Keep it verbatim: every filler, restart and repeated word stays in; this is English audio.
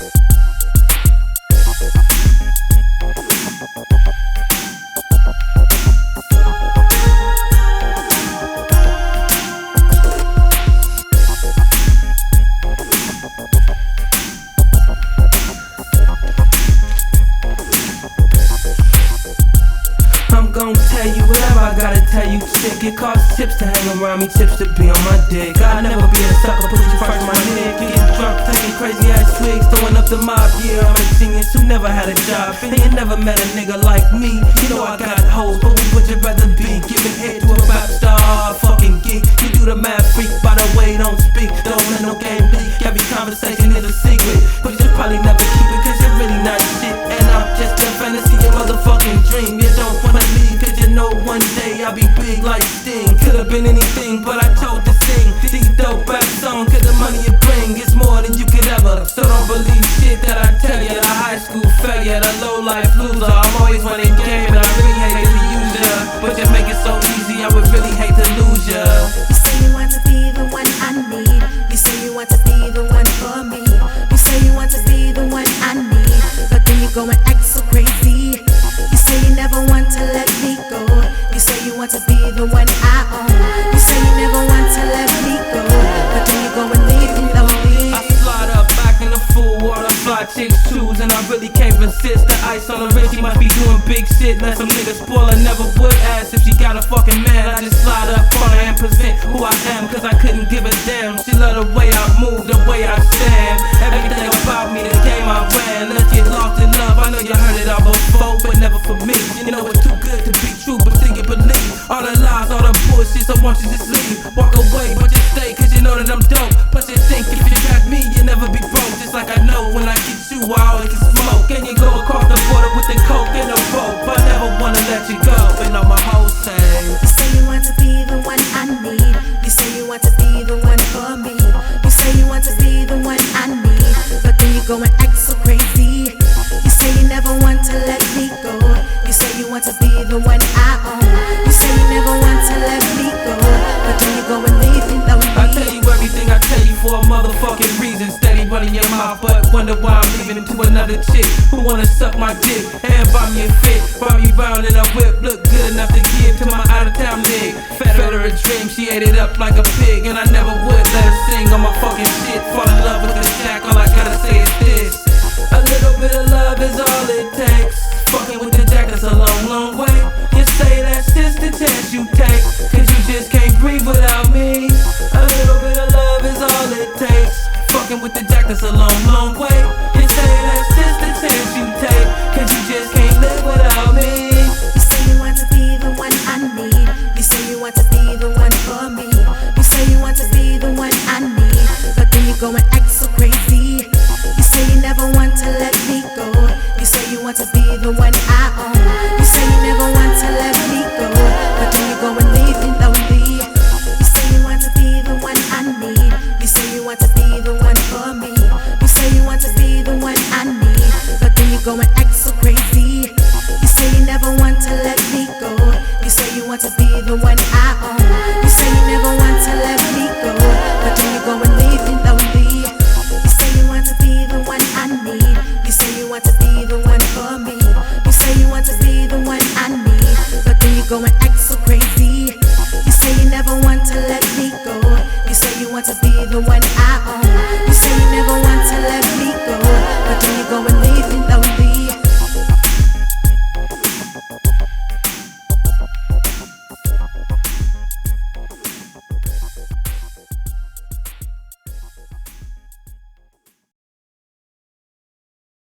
Gon' tell you whatever I gotta tell you, chick. It costs tips to hang around me, tips to be on my dick. I'll never be a sucker, put you first, my nigga. Getting drunk, taking crazy ass swigs, throwing up the mob. Yeah, I'm a genius who never had a job. And you never met a nigga like me. You know I got hoes, but which would you rather be? Giving head to a rap star, fucking geek. You do the mad freak, by the way, don't speak. Don't let no game leak. Every conversation is a secret, but you probably never keep it, cause you're really not shit. And I'm just a fantasy, a motherfucking dream. You don't wanna leave, cause you know one day I'll be big like Sting. Could've been anything, but I chose to sing these dope rap songs, cause the money you bring is more than you could ever. So don't believe shit that I tell you. The high school failure, the low life loser. I'm always running game and I really hate to use ya, but you make it so easy, I would really hate to lose ya. You say you want to be the one I need. You say you want to be the one for me. You say you want to be the one I need, but then you go and act so crazy. You say you never want to let me go. You say you want to be the one I own. You say you never want to let me go, but then you go and leave me lonely. I slide up back in the full water, fly chicks shoes, and I really can't resist. The ice on the wrist, she must be doing big shit. Let some nigga spoil her, never would ask if she got a fucking man. I just slide up on her and present who I am, cause I couldn't give a damn. She love the way I move, the way I stand. Everything about me, the game I ran. Let's get lost in love, I know you heard it all before, but never for me. You know it's too good to be true, but still you believe all the lies, all the bullshit, so won't you just leave? Walk away, but just stay, cause you know that I'm dope. Plus you think if you got me, you'll never be broke. Just like I know when I get you, I always can smoke. And you go across the border with the coke and the rope, but I never wanna let you go. And all my hoes say, you say you want to be the one I need. You say you want to be the one for me. You say you want to be the one I need, but then you go and act so crazy. You say you never want to let me go. You say you want to be the one I own. You say you never want to let me go, but then you go and leave me lonely. I tell you everything I tell you for a motherfucking reason. Steady running your mouth, but wonder why I'm leaving into another chick who wanna suck my dick and buy me a fit, buy me round in a whip. Look good enough to give to my out of town nig. Fed her a dream, she ate it up like a pig, and I never would let her sing on my fucking shit. Fall in love with the jack, all I gotta say is this: a little bit of love is all it takes. Fucking with the jack, that's a long, long way. You say that's just the chance you take, cause you just can't breathe without me. A little bit of love is all it takes. Fucking with the jack, that's a long, long way. You say that's just the chance you take, cause you just can't live without me. You say you want to be the one I need. You say you want to be the one for me. You say you want to be the one I need, but then you go and act so crazy. You say you never want to let me go. You say you want to be the one I own. You say you never want to let me go, but then you go and leave me lonely. You say you want to be the one I need. You say you want to be the one for me. You say you want to be the one I need, but then you go and act so crazy. You say you never want to let me go. You say you want to be the one I own. You say you never want to let me go, but then you go and leave me lonely. You say you want to be the one I need. You say you want to be the one for me. You say you want to be the one I need, but then you go and act so crazy. You say you never want to let me go. You say you want to be the one